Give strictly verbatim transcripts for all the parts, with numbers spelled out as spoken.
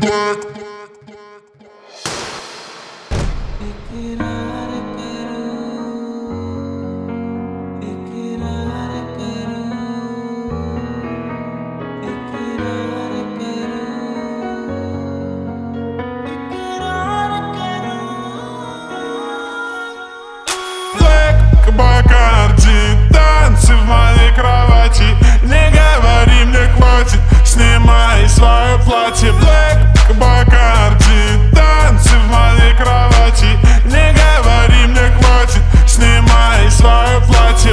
black. Бакарди, танцы в моей кровати. Не говори, мне хватит, снимай свое платье. Black Бакарди, танцы в моей кровати. Не говори, мне хватит, снимай свое платье.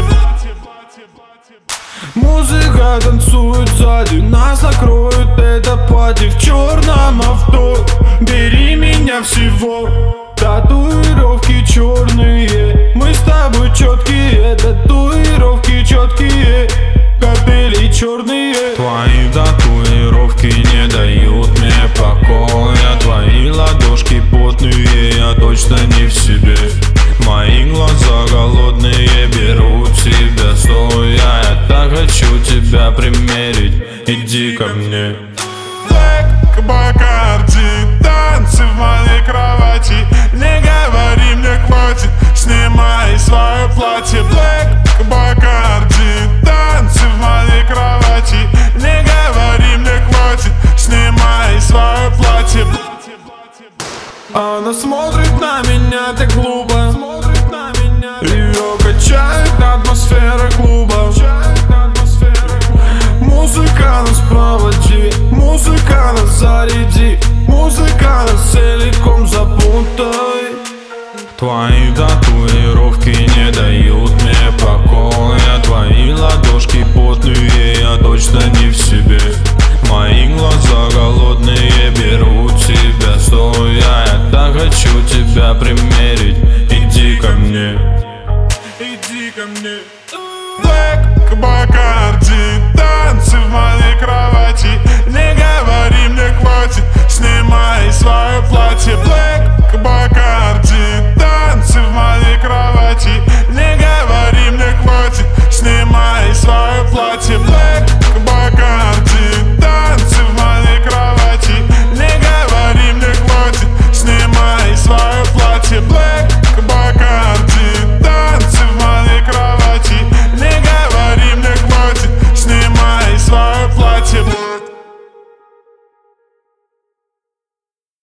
Музыка танцует сзади, нас накроет это пати. В черном авто, бери меня всего. Татуировки черные, мы с тобой четкие. Татуировки четкие, капели черные. Твои татуировки не дают мне покоя. Твои ладошки потные, я точно не в себе. Мои глаза голодные, берут тебя стоя. Я так хочу тебя примерить, иди ко мне. Black Бакарди, танцы в моей кровати. Не говори, мне хватит, снимай свое платье. Black Бакарди, танцы в моей кровати. Не говори, мне хватит, снимай свое платье. Она смотрит на меня так глупо, ее качает атмосфера клуба. Музыка нас проводи, музыка нас заряди, музыка нас целиком запутай. Твои татуировки